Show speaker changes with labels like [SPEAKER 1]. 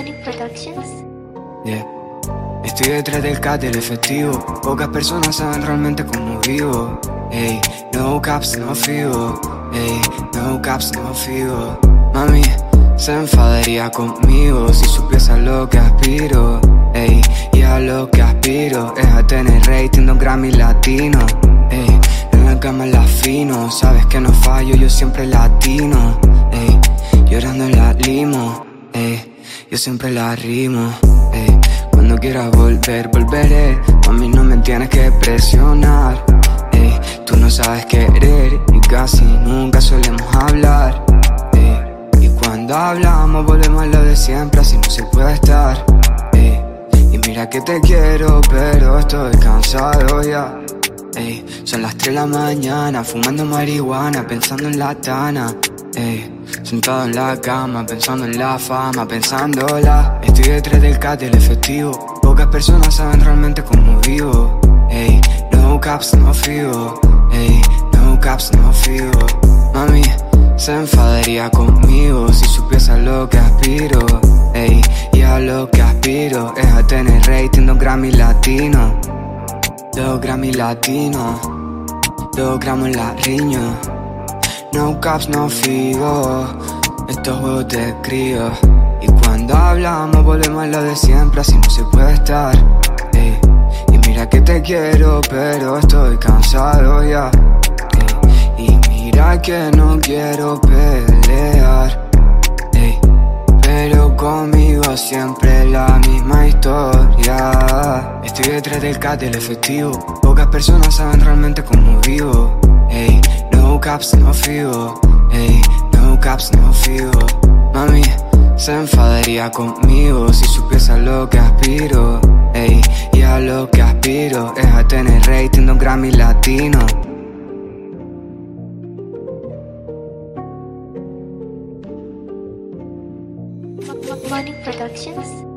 [SPEAKER 1] Money Productions.
[SPEAKER 2] Yeah. Estoy detrás del cat del efectivo. Pocas personas saben realmente cómo vivo. Ey, no caps, no fibo. Ey, no caps, no fibo. Mami se enfadaría conmigo si supiese a lo que aspiro. Ey, y a lo que aspiro es a tener rating de un Grammy latino. Ey, en la cama la afino. Sabes que no fallo, yo siempre latino. Ey, llorando en la limo. Ey, yo siempre la rimo. Ey, cuando quieras volver, volveré. Mami, no me tienes que presionar. Ey, tú no sabes querer y casi nunca solemos hablar. Ey, y cuando hablamos volvemos a lo de siempre, así no se puede estar. Ey, y mira que te quiero, pero estoy cansado ya. Ey, son las 3 de la mañana, fumando marihuana, pensando en la tana. Ey, sentado en la cama, pensando en la fama, pensándola. Estoy detrás del cat del efectivo. Pocas personas saben realmente cómo vivo. Ey, no caps, no fibo. Ey, no caps, no fibo. Mami se enfadaría conmigo si supiese a lo que aspiro. Ey, y a lo que aspiro es a tener rating de un Grammy latino. 2 Grammy latino, 2 gramos en la riña. No caps, no figo, estos juegos te escribo. Y cuando hablamos volvemos a lo de siempre, así no se puede estar. Ey, y mira que te quiero, pero estoy cansado ya. Ey, y mira que no quiero pelear. Ey, pero conmigo siempre la misma historia. Estoy detrás del cat del efectivo. Pocas personas saben realmente cómo vivo. Ey, no caps, no fibo. Ey, no caps, no fibo. Mami se enfadaría conmigo si supiese a lo que aspiro. Ey, y a lo que aspiro es a tener rating de un Grammy latino.
[SPEAKER 1] Money Productions.